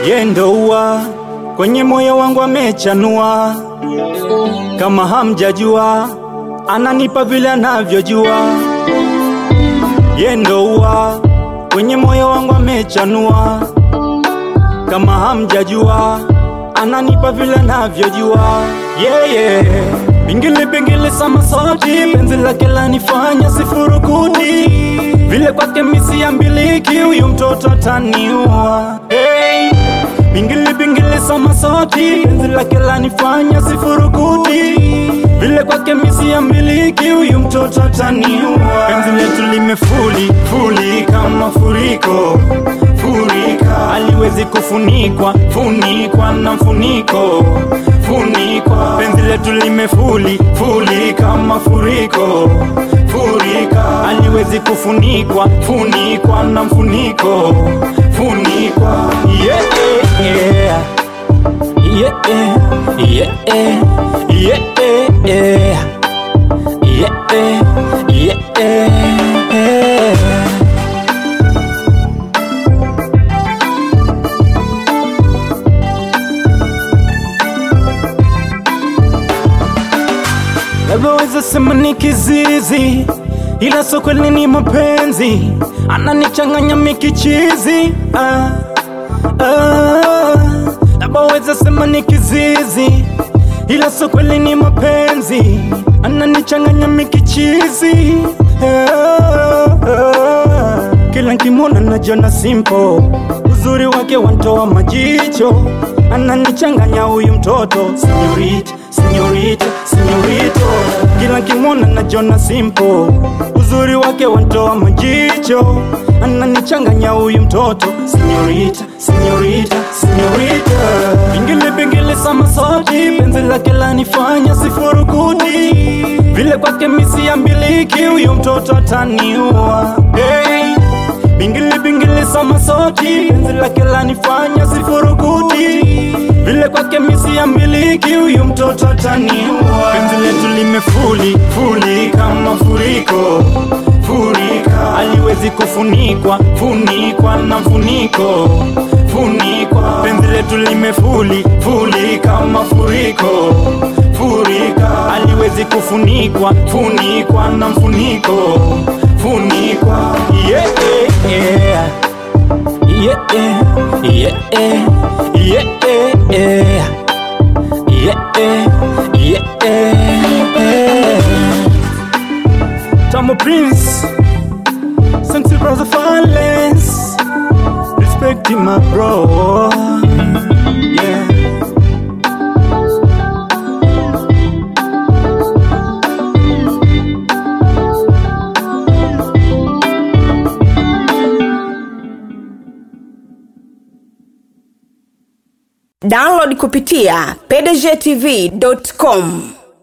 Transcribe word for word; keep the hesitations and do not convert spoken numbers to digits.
Yendo uwa kwenye moyo wangu amechanua, kama hamjajua ananipa vile anavyojua. Yendo uwa kwenye moyo wangu amechanua, kama hamjajua ananipa vile anavyojua. Yeah yeah, bingili bingili sama sauti, penzi lake lanifanya sifurukuti. Vile kwake misi ya mbiliki, huyu mtoto ataniua. Hey, bingili bingili sama sauti, penzi lake lanifanya sifurukuti. Vile kwake misi ya mbiliki, huyu mtoto ataniua. Penzi letu limefuli, fuli kama furiko, furika. Haliwezi kufunikwa, funikwa na mfuniko, funikwa. Penzi letu limefuli, fuli kama furiko, furika. Haliwezi kufunikwa, funikwa na mfuniko, funikwa. Yeah, yeah, yeah, yeah, yeah, yeah, yeah, yeah. Labda sema ni kizizi, ila so kweli ni mapenzi. Ananichanganya mikichizi, ah, ah. Labda sema ni kizizi, ila so kweli ni mapenzi. Ananichanganya mikichizi, ah, ah. Kila nikimwona najiona simple, uzuri wake wantoa majicho. Ananichanganya huyu mtoto, señorita, señorita, señorita. Kila nikimwona najiona simple, uzuri wake wantoa majicho. Ananichanganya huyu mtoto, señorita, señorita, señorita. Bingili bingili sama sauti, penzi lake lanifanya sifurukuti. Vile kwake misi ya mbiliki, huyu mtoto ataniua. Hey, bingili bingili sama sauti, penzi lake lanifanya sifurukuti. Vile kwake misi ya mbiliki, huyu mtoto ataniua. Penzi letu limefuli, fuli kama furiko, furika. Haliwezi kufunikwa, funikwa na mfuniko, funikwa. Penzi letu limefuli, fuli kama furiko, furika. Haliwezi kufunikwa, funikwa na mfuniko, funikwa. Yeah, yeah, yeah, yeah, yeah, yeah, yeah, yeah. Tamo Prince, Sensi Brother Violence, respecting my bro. Yeah. Download kupitia p d g t v dot com.